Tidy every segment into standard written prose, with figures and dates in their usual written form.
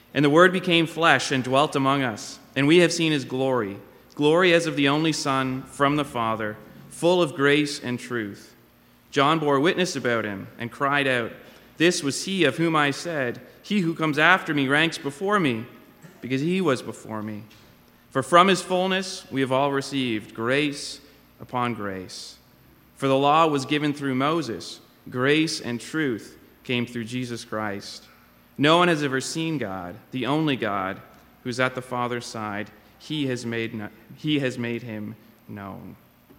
And the Word became flesh and dwelt among us, and we have seen his glory, glory as of the only Son from the Father, full of grace and truth. John bore witness about him and cried out, 'This was he of whom I said, he who comes after me ranks before me, because he was before me.' For from his fullness we have all received grace upon grace. For the law was given through Moses, grace and truth came through Jesus Christ. No one has ever seen God, the only God, who is at the Father's side. He has made him known."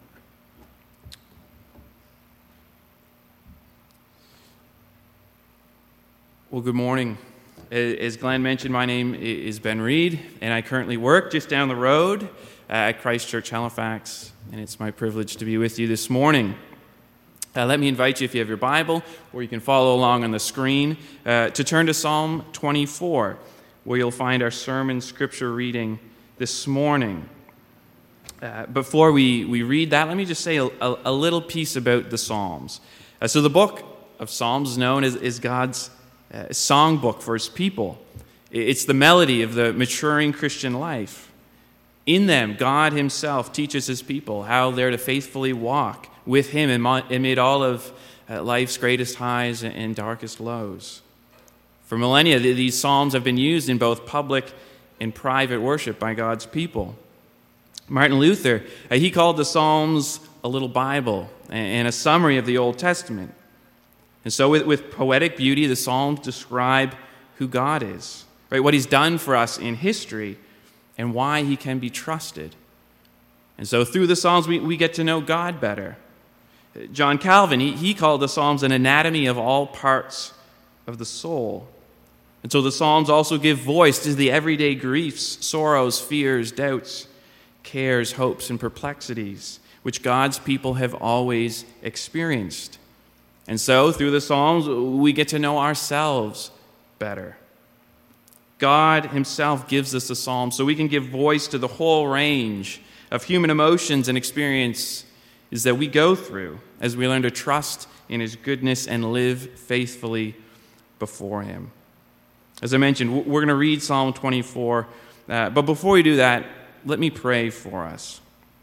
Well, good morning. As Glenn mentioned, my name is Ben Reed, and I currently work just down the road at Christ Church Halifax, and it's my privilege to be with you this morning. Let me invite you, if you have your Bible, or you can follow along on the screen, to turn to Psalm 24, where you'll find our sermon scripture reading this morning. Before we read that, let me just say a little piece about the Psalms. So the book of Psalms is known as God's songbook for his people. It's the melody of the maturing Christian life. In them, God himself teaches his people how they're to faithfully walk with him amid all of life's greatest highs and darkest lows. For millennia, these psalms have been used in both public and private worship by God's people. Martin Luther, he called the Psalms a little Bible and a summary of the Old Testament. And so with poetic beauty, the Psalms describe who God is, right? What he's done for us in history and why he can be trusted. And so through the Psalms, we get to know God better. John Calvin, he called the Psalms an anatomy of all parts of the soul. And so the Psalms also give voice to the everyday griefs, sorrows, fears, doubts, cares, hopes, and perplexities, which God's people have always experienced. And so through the Psalms, we get to know ourselves better. God himself gives us the Psalms so we can give voice to the whole range of human emotions and experiences that we go through as we learn to trust in his goodness and live faithfully before him. As I mentioned, we're going to read Psalm 24, but before we do that, let me pray for us.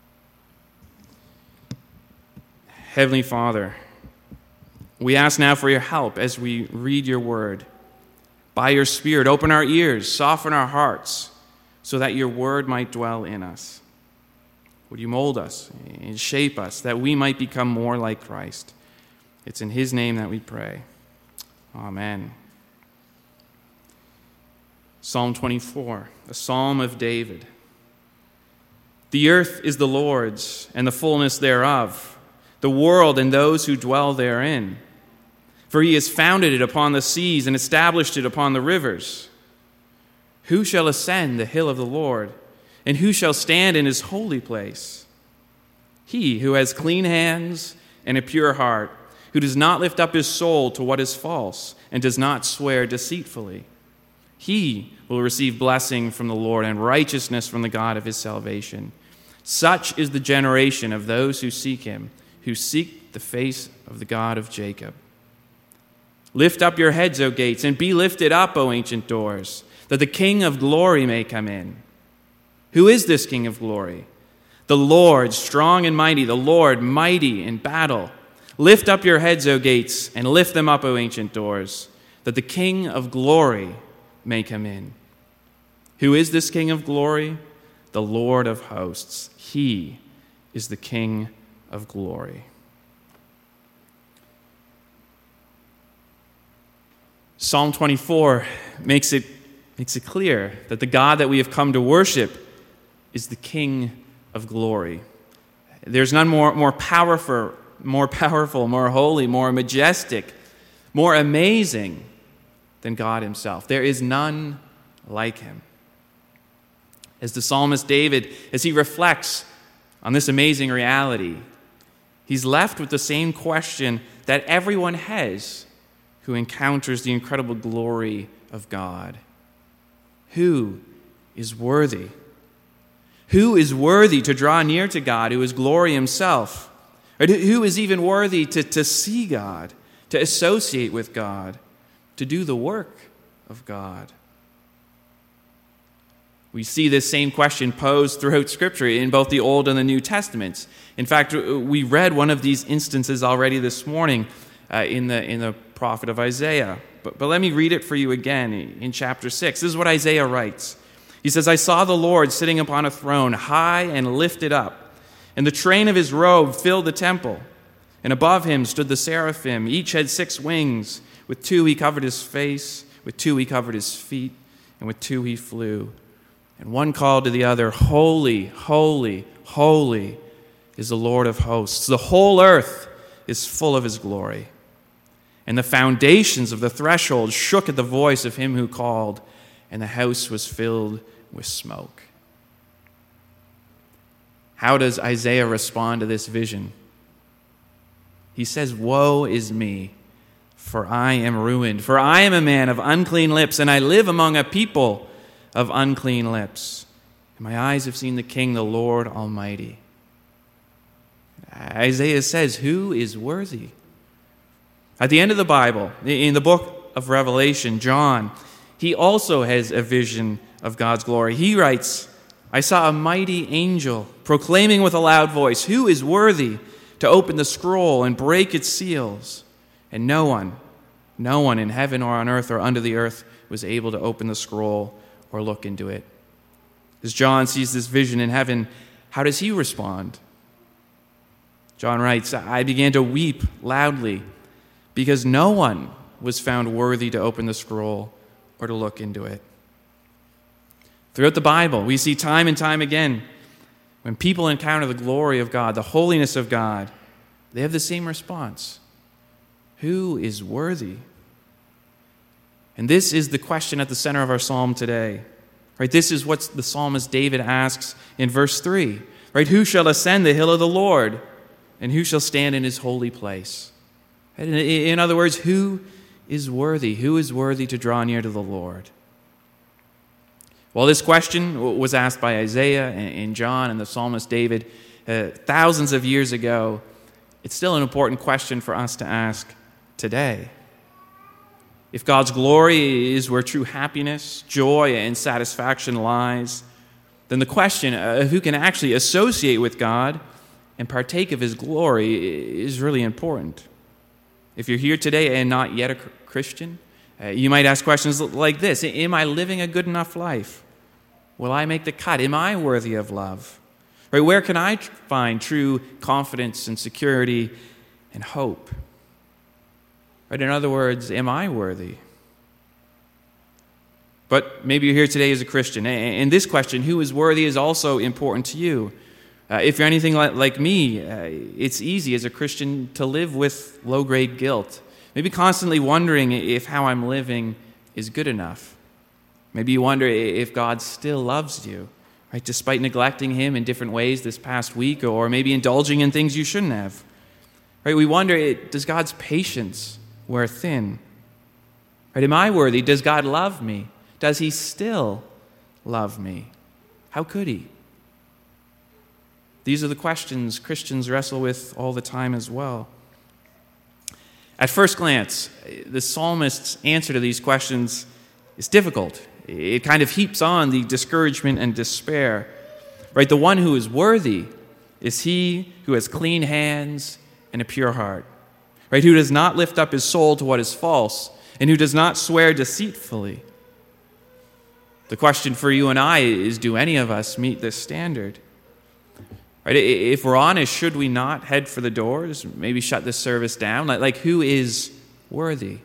Heavenly Father, we ask now for your help as we read your word. By your Spirit, open our ears, soften our hearts, so that your word might dwell in us. Would you mold us and shape us that we might become more like Christ? It's in his name that we pray. Amen. Psalm 24, a psalm of David. The earth is the Lord's, and the fullness thereof, the world and those who dwell therein. For he has founded it upon the seas and established it upon the rivers. Who shall ascend the hill of the Lord? And who shall stand in his holy place? He who has clean hands and a pure heart, who does not lift up his soul to what is false and does not swear deceitfully. He will receive blessing from the Lord and righteousness from the God of his salvation. Such is the generation of those who seek him, who seek the face of the God of Jacob. Lift up your heads, O gates, and be lifted up, O ancient doors, that the King of glory may come in. Who is this King of glory? The Lord, strong and mighty, the Lord, mighty in battle. Lift up your heads, O gates, and lift them up, O ancient doors, that the King of glory may come in. Who is this King of glory? The Lord of hosts. He is the King of glory. Psalm 24 makes it clear that the God that we have come to worship is the King of glory. There's none more powerful, more holy, more majestic, more amazing than God himself. There is none like him. As the psalmist David, as he reflects on this amazing reality, he's left with the same question that everyone has who encounters the incredible glory of God. Who is worthy? Who is worthy to draw near to God, who is glory himself? Or who is even worthy to see God, to associate with God, to do the work of God? We see this same question posed throughout Scripture in both the Old and the New Testaments. In fact, we read one of these instances already this morning in the prophet of Isaiah. But let me read it for you again in chapter 6. This is what Isaiah writes. He says, "I saw the Lord sitting upon a throne, high and lifted up, and the train of his robe filled the temple. And above him stood the seraphim. Each had 6 wings. With 2 he covered his face, with 2 he covered his feet, and with 2 he flew. And one called to the other, 'Holy, holy, holy is the Lord of hosts. The whole earth is full of his glory.' And the foundations of the threshold shook at the voice of him who called, and the house was filled with smoke." How does Isaiah respond to this vision? He says, "Woe is me, for I am ruined. For I am a man of unclean lips, and I live among a people of unclean lips. And my eyes have seen the King, the Lord Almighty." Isaiah says, who is worthy? At the end of the Bible, in the book of Revelation, John, he also has a vision of God's glory. He writes, "I saw a mighty angel proclaiming with a loud voice, 'Who is worthy to open the scroll and break its seals?' And no one in heaven or on earth or under the earth was able to open the scroll or look into it." As John sees this vision in heaven, how does he respond? John writes, "I began to weep loudly because no one was found worthy to open the scroll or to look into it." Throughout the Bible, we see time and time again, when people encounter the glory of God, the holiness of God, they have the same response. Who is worthy? And this is the question at the center of our psalm today. Right? This is what the psalmist David asks in verse 3. Right? "Who shall ascend the hill of the Lord? And who shall stand in his holy place?" Right? In other words, who is worthy? Who is worthy to draw near to the Lord? Well, this question was asked by Isaiah and John and the psalmist David thousands of years ago. It's still an important question for us to ask today. If God's glory is where true happiness, joy, and satisfaction lies, then the question of who can actually associate with God and partake of his glory is really important. If you're here today and not yet a Christian, you might ask questions like this. Am I living a good enough life? Will I make the cut? Am I worthy of love? Right? Where can I find true confidence and security and hope? Right? In other words, am I worthy? But maybe you're here today as a Christian, and this question, who is worthy, is also important to you. If you're anything like me, it's easy as a Christian to live with low-grade guilt, maybe constantly wondering if how I'm living is good enough. Maybe you wonder if God still loves you, right, despite neglecting him in different ways this past week, or maybe indulging in things you shouldn't have. Right? We wonder, does God's patience wear thin? Right? Am I worthy? Does God love me? Does he still love me? How could he? These are the questions Christians wrestle with all the time as well. At first glance, the psalmist's answer to these questions is difficult. It kind of heaps on the discouragement and despair. Right? The one who is worthy is he who has clean hands and a pure heart. Right? Who does not lift up his soul to what is false, and who does not swear deceitfully. The question for you and I is, do any of us meet this standard? Right? If we're honest, should we not head for the doors? Maybe shut this service down? Like who is worthy?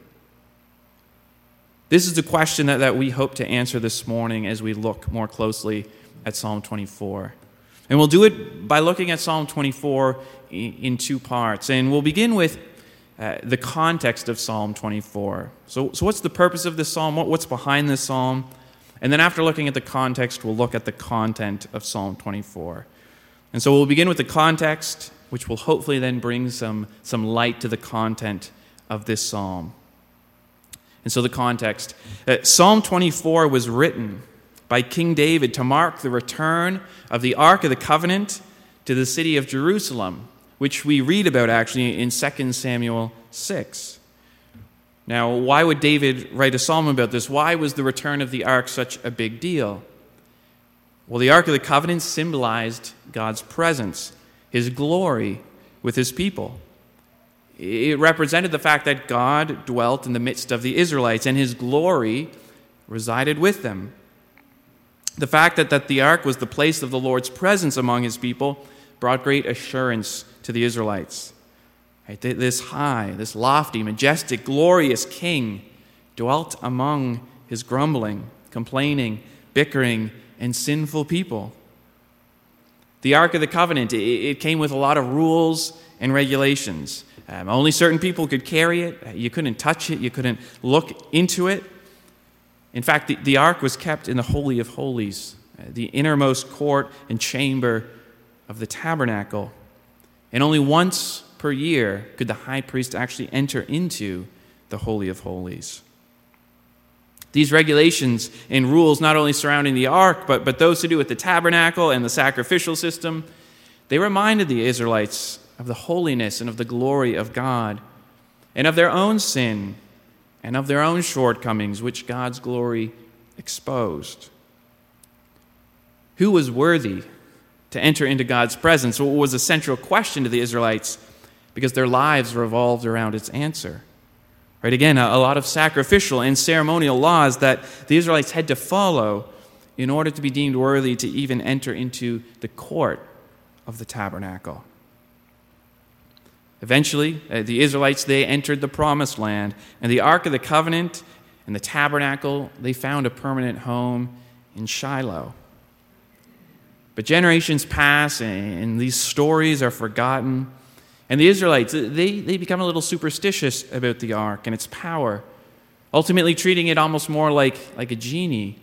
This is the question that we hope to answer this morning as we look more closely at Psalm 24. And we'll do it by looking at Psalm 24 in 2 parts. And we'll begin with the context of Psalm 24. So what's the purpose of this psalm? What's behind this psalm? And then after looking at the context, we'll look at the content of Psalm 24. And so we'll begin with the context, which will hopefully then bring some light to the content of this psalm. And so the context. Psalm 24 was written by King David to mark the return of the Ark of the Covenant to the city of Jerusalem, which we read about actually in 2 Samuel 6. Now, why would David write a psalm about this? Why was the return of the Ark such a big deal? Well, the Ark of the Covenant symbolized God's presence, his glory with his people. It represented the fact that God dwelt in the midst of the Israelites and his glory resided with them. The fact that the ark was the place of the Lord's presence among his people brought great assurance to the Israelites. Right? This high, this lofty, majestic, glorious king dwelt among his grumbling, complaining, bickering, and sinful people. The Ark of the Covenant, it came with a lot of rules and regulations. Only certain people could carry it. You couldn't touch it. You couldn't look into it. In fact, the ark was kept in the Holy of Holies, the innermost court and chamber of the tabernacle. And only once per year could the high priest actually enter into the Holy of Holies. These regulations and rules, not only surrounding the ark, but those to do with the tabernacle and the sacrificial system, they reminded the Israelites of the holiness and of the glory of God, and of their own sin and of their own shortcomings, which God's glory exposed. Who was worthy to enter into God's presence? What was a central question to the Israelites, because their lives revolved around its answer. Right? Again, a lot of sacrificial and ceremonial laws that the Israelites had to follow in order to be deemed worthy to even enter into the court of the tabernacle. Eventually, the Israelites, they entered the Promised Land, and the Ark of the Covenant and the tabernacle, they found a permanent home in Shiloh. But generations pass, and these stories are forgotten, and the Israelites, they become a little superstitious about the ark and its power, ultimately treating it almost more like a genie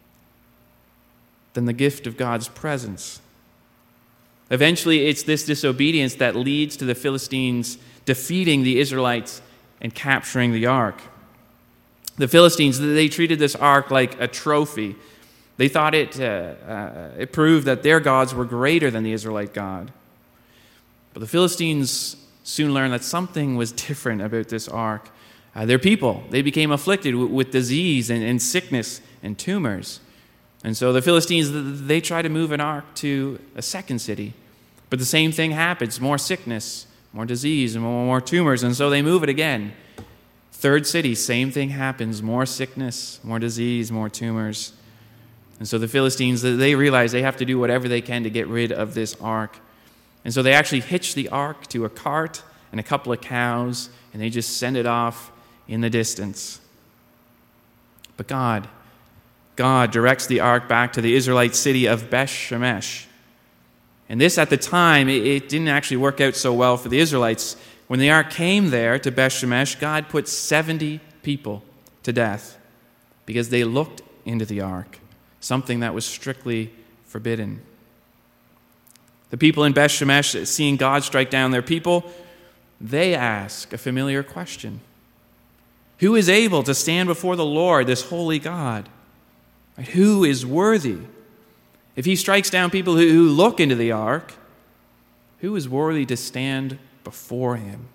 than the gift of God's presence. Eventually, it's this disobedience that leads to the Philistines defeating the Israelites and capturing the ark. The Philistines, they treated this ark like a trophy. They thought it proved that their gods were greater than the Israelite God. But the Philistines soon learned that something was different about this ark. Their people, they became afflicted with disease and sickness and tumors. And so the Philistines, they try to move an ark to a second city. But the same thing happens, more sickness, more disease, and more tumors. And so they move it again. Third city, same thing happens, more sickness, more disease, more tumors. And so the Philistines, they realize they have to do whatever they can to get rid of this ark. And so they actually hitch the ark to a cart and a couple of cows, and they just send it off in the distance. But God directs the ark back to the Israelite city of Beth-Shemesh. And this, at the time, it didn't actually work out so well for the Israelites. When the ark came there to Beth-Shemesh, God put 70 people to death because they looked into the ark, something that was strictly forbidden. The people in Beth-Shemesh, seeing God strike down their people, they ask a familiar question. Who is able to stand before the Lord, this holy God? Who is worthy? If he strikes down people who look into the ark, who is worthy to stand before him?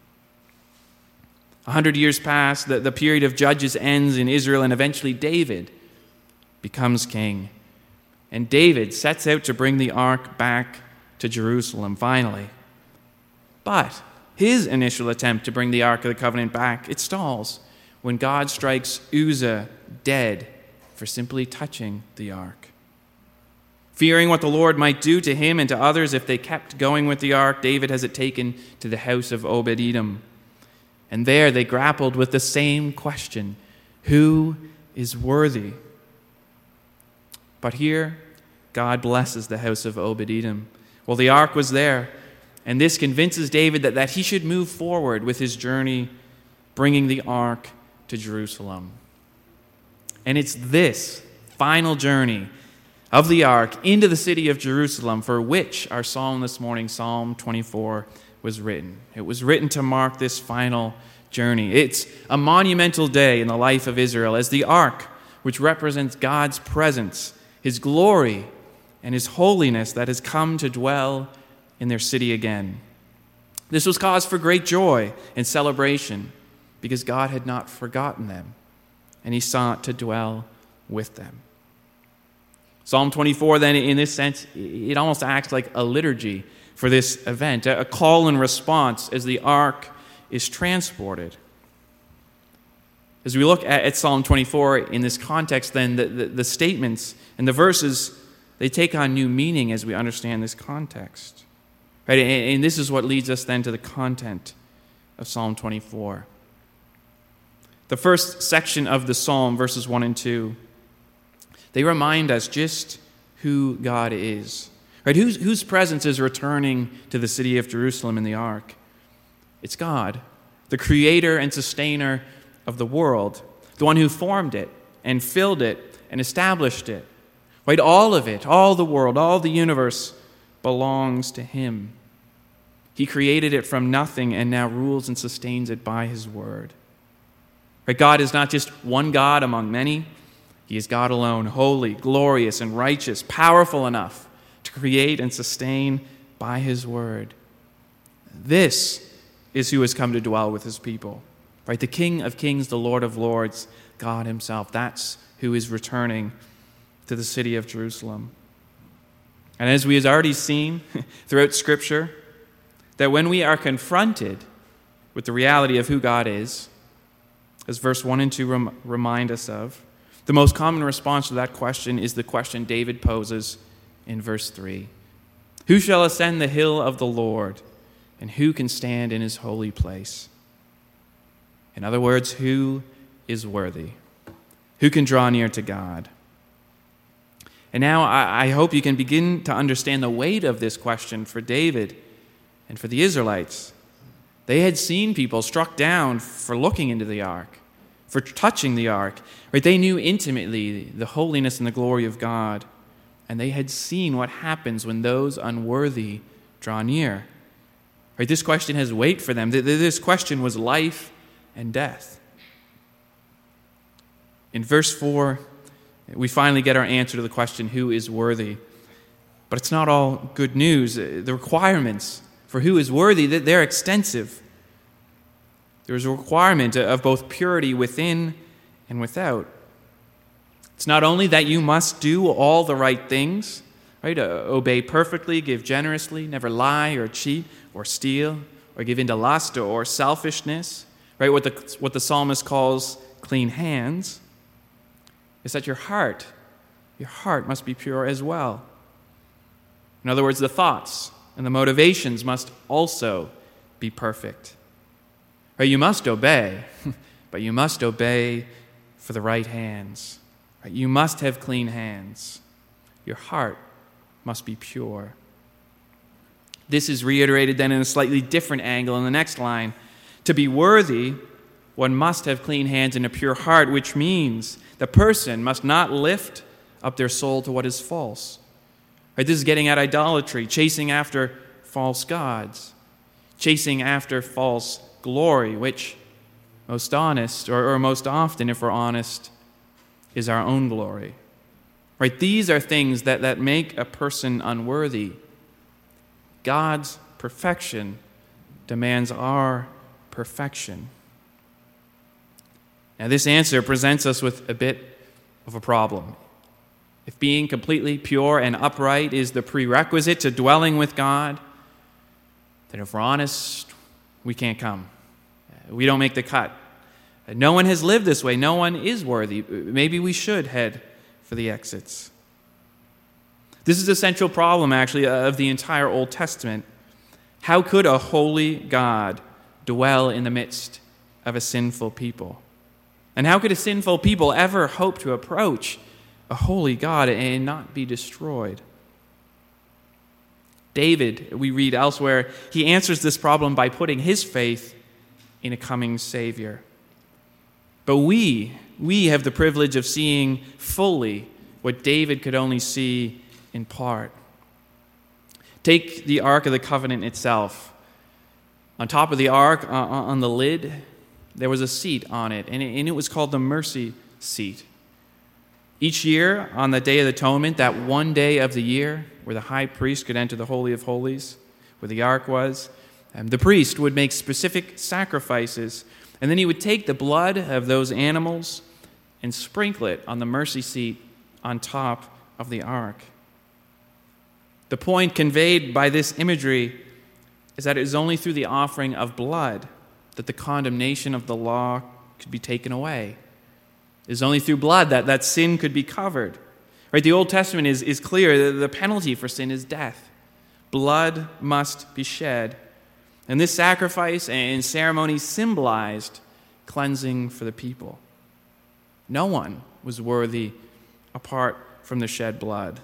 100 years pass, the period of judges ends in Israel, and eventually David becomes king. And David sets out to bring the ark back to Jerusalem, finally. But his initial attempt to bring the Ark of the Covenant back, it stalls when God strikes Uzzah dead for simply touching the ark. Fearing what the Lord might do to him and to others if they kept going with the ark, David has it taken to the house of Obed-Edom. And there they grappled with the same question: who is worthy? But here, God blesses the house of Obed-Edom. Well, the ark was there, and this convinces David that he should move forward with his journey, bringing the ark to Jerusalem. And it's this final journey of the ark into the city of Jerusalem for which our psalm this morning, Psalm 24, was written. It was written to mark this final journey. It's a monumental day in the life of Israel as the ark, which represents God's presence, his glory, and his holiness that has come to dwell in their city again. This was cause for great joy and celebration because God had not forgotten them, and he sought to dwell with them. Psalm 24, then, in this sense, it almost acts like a liturgy for this event, a call and response as the ark is transported. As we look at Psalm 24 in this context, then, the statements and the verses, they take on new meaning as we understand this context. Right? And this is what leads us then to the content of Psalm 24. The first section of the psalm, verses 1 and 2, they remind us just who God is. Right? Whose presence is returning to the city of Jerusalem in the ark? It's God, the creator and sustainer of the world, the one who formed it and filled it and established it. Right? All of it, all the world, all the universe belongs to him. He created it from nothing and now rules and sustains it by his word. Right? God is not just one God among many. He is God alone, holy, glorious, and righteous, powerful enough to create and sustain by his word. This is who has come to dwell with his people. Right? The King of kings, the Lord of lords, God himself. That's who is returning to the city of Jerusalem. And as we have already seen throughout Scripture, that when we are confronted with the reality of who God is, as verse 1 and 2 remind us of, the most common response to that question is the question David poses in verse 3. Who shall ascend the hill of the Lord, and who can stand in his holy place? In other words, who is worthy? Who can draw near to God? And now I hope you can begin to understand the weight of this question for David and for the Israelites. They had seen people struck down for looking into the ark, for touching the ark. Right? They knew intimately the holiness and the glory of God, and they had seen what happens when those unworthy draw near. Right? This question has weight for them. This question was life and death. In verse 4, we finally get our answer to the question, who is worthy? But it's not all good news. The requirements for who is worthy, they're extensive. There's a requirement of both purity within and without. It's not only that you must do all the right things, right? Obey perfectly, give generously, never lie or cheat or steal or give in to lust or selfishness, right? What the psalmist calls clean hands, is that your heart must be pure as well. In other words, the thoughts and the motivations must also be perfect. Right? You must obey, but you must obey for the right hands. Right? You must have clean hands. Your heart must be pure. This is reiterated then in a slightly different angle in the next line. To be worthy, one must have clean hands and a pure heart, which means the person must not lift up their soul to what is false. Right? This is getting at idolatry, chasing after false gods, chasing after false glory, which most honest, or most often, if we're honest, is our own glory. Right? These are things that make a person unworthy. God's perfection demands our perfection. Now, this answer presents us with a bit of a problem. If being completely pure and upright is the prerequisite to dwelling with God, then if we're honest, we can't come. We don't make the cut. No one has lived this way. No one is worthy. Maybe we should head for the exits. This is a central problem, actually, of the entire Old Testament. How could a holy God dwell in the midst of a sinful people? And how could a sinful people ever hope to approach a holy God and not be destroyed? David, we read elsewhere, he answers this problem by putting his faith in a coming Savior. But we have the privilege of seeing fully what David could only see in part. Take the Ark of the Covenant itself. On top of the Ark, on the lid, there was a seat on it, and it was called the mercy seat. Each year, on the Day of Atonement, that one day of the year where the high priest could enter the Holy of Holies, where the Ark was, the priest would make specific sacrifices, and then he would take the blood of those animals and sprinkle it on the mercy seat on top of the ark. The point conveyed by this imagery is that it is only through the offering of blood that the condemnation of the law could be taken away. It is only through blood that sin could be covered. Right? The Old Testament is clear that the penalty for sin is death. Blood must be shed. And this sacrifice and ceremony symbolized cleansing for the people. No one was worthy apart from the shed blood.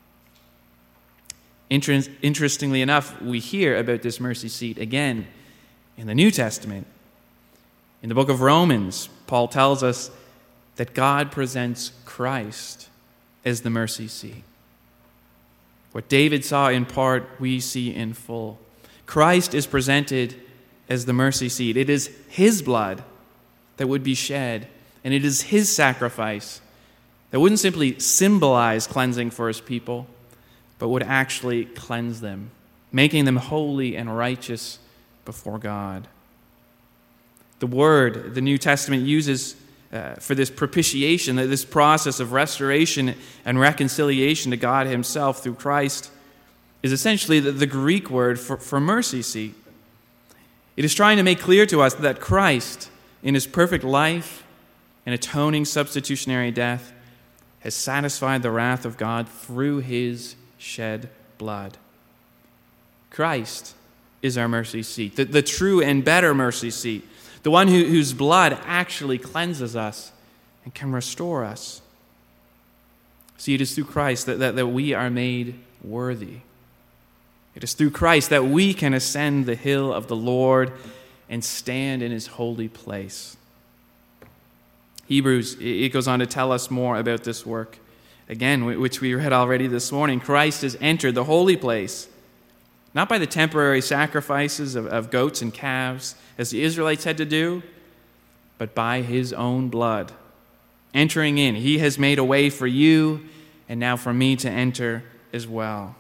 Interestingly enough, we hear about this mercy seat again in the New Testament. In the book of Romans, Paul tells us that God presents Christ as the mercy seat. What David saw in part, we see in full. Christ is presented as the mercy seat. It is his blood that would be shed, and it is his sacrifice that wouldn't simply symbolize cleansing for his people, but would actually cleanse them, making them holy and righteous before God. The word the New Testament uses for this propitiation, this process of restoration and reconciliation to God himself through Christ, is essentially the Greek word for mercy seat. It is trying to make clear to us that Christ, in his perfect life and atoning substitutionary death, has satisfied the wrath of God through his shed blood. Christ is our mercy seat, the true and better mercy seat, the one whose blood actually cleanses us and can restore us. See, it is through Christ that we are made worthy. It is through Christ that we can ascend the hill of the Lord and stand in his holy place. Hebrews, it goes on to tell us more about this work. Again, which we read already this morning, Christ has entered the holy place, not by the temporary sacrifices of goats and calves, as the Israelites had to do, but by his own blood. Entering in, he has made a way for you and now for me to enter as well.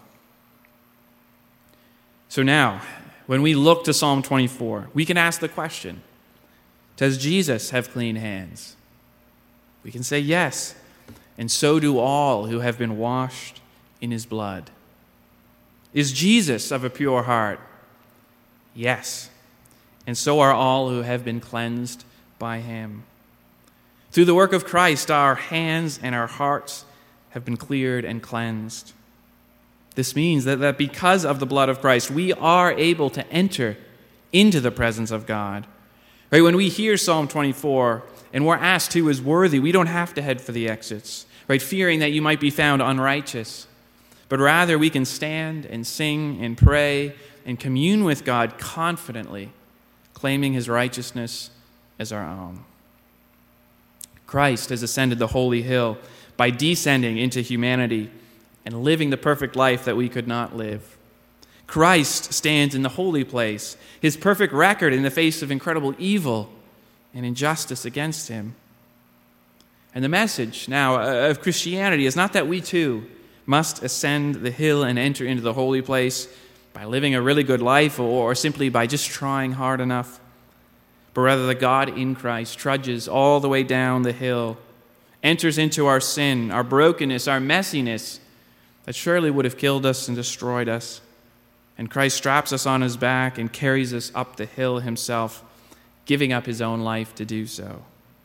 So now, when we look to Psalm 24, we can ask the question, does Jesus have clean hands? We can say yes, and so do all who have been washed in his blood. Is Jesus of a pure heart? Yes, and so are all who have been cleansed by him. Through the work of Christ, our hands and our hearts have been cleared and cleansed. This means that because of the blood of Christ, we are able to enter into the presence of God. Right? When we hear Psalm 24 and we're asked who is worthy, we don't have to head for the exits, right? Fearing that you might be found unrighteous. But rather we can stand and sing and pray and commune with God confidently, claiming his righteousness as our own. Christ has ascended the holy hill by descending into humanity and living the perfect life that we could not live. Christ stands in the holy place, his perfect record in the face of incredible evil and injustice against him. And the message now of Christianity is not that we too must ascend the hill and enter into the holy place by living a really good life or simply by just trying hard enough, but rather that God in Christ trudges all the way down the hill, enters into our sin, our brokenness, our messiness that surely would have killed us and destroyed us. And Christ straps us on his back and carries us up the hill himself, giving up his own life to do so.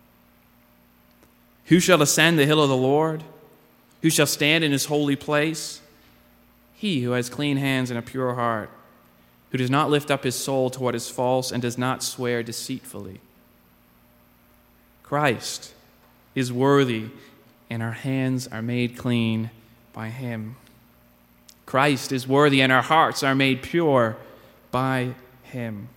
Who shall ascend the hill of the Lord? Who shall stand in his holy place? He who has clean hands and a pure heart, who does not lift up his soul to what is false and does not swear deceitfully. Christ is worthy, and our hands are made clean by him. Christ is worthy, and our hearts are made pure by him.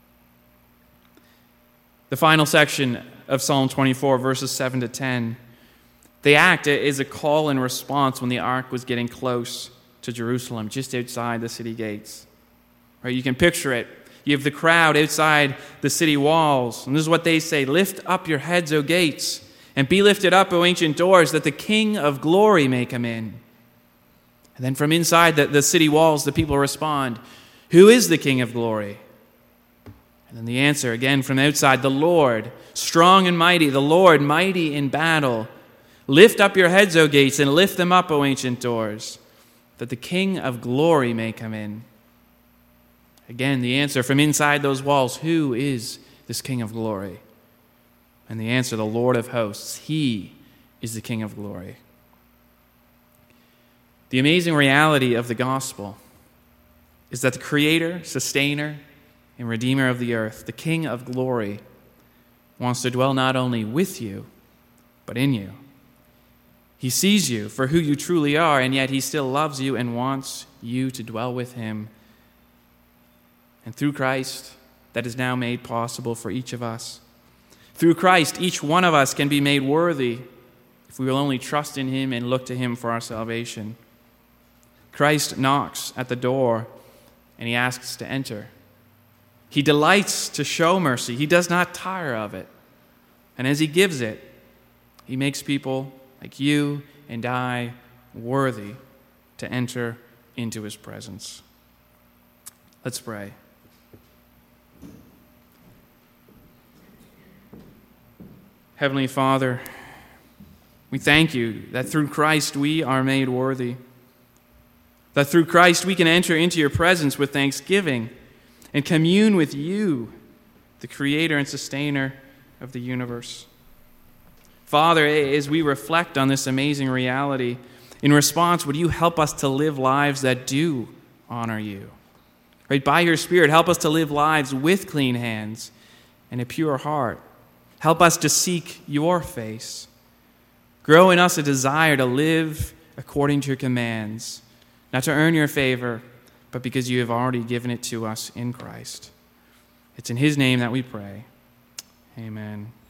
The final section of Psalm 24, verses 7 to 10, they act as a call and response when the ark was getting close to Jerusalem, just outside the city gates. Right, you can picture it. You have the crowd outside the city walls, and this is what they say: "Lift up your heads, O gates, and be lifted up, O ancient doors, that the King of glory may come in." And then from inside the city walls, the people respond, "Who is the King of glory?" And then the answer, again from outside, "The Lord, strong and mighty, the Lord, mighty in battle. Lift up your heads, O gates, and lift them up, O ancient doors, that the King of glory may come in. Again, the answer from inside those walls, who is this King of glory? And the answer, the Lord of hosts. He is the King of glory. The amazing reality of the gospel is that the Creator, Sustainer, and Redeemer of the earth, the King of glory, wants to dwell not only with you, but in you. He sees you for who you truly are, and yet he still loves you and wants you to dwell with him. And through Christ, that is now made possible for each of us. Through Christ, each one of us can be made worthy if we will only trust in him and look to him for our salvation. Christ knocks at the door, and he asks to enter. He delights to show mercy. He does not tire of it. And as he gives it, he makes people like you and I worthy to enter into his presence. Let's pray. Heavenly Father, we thank you that through Christ we are made worthy. That through Christ we can enter into your presence with thanksgiving and commune with you, the Creator and Sustainer of the universe. Father, as we reflect on this amazing reality, in response, would you help us to live lives that do honor you? Right? By your Spirit, help us to live lives with clean hands and a pure heart. Help us to seek your face. Grow in us a desire to live according to your commands, not to earn your favor, but because you have already given it to us in Christ. It's in his name that we pray. Amen.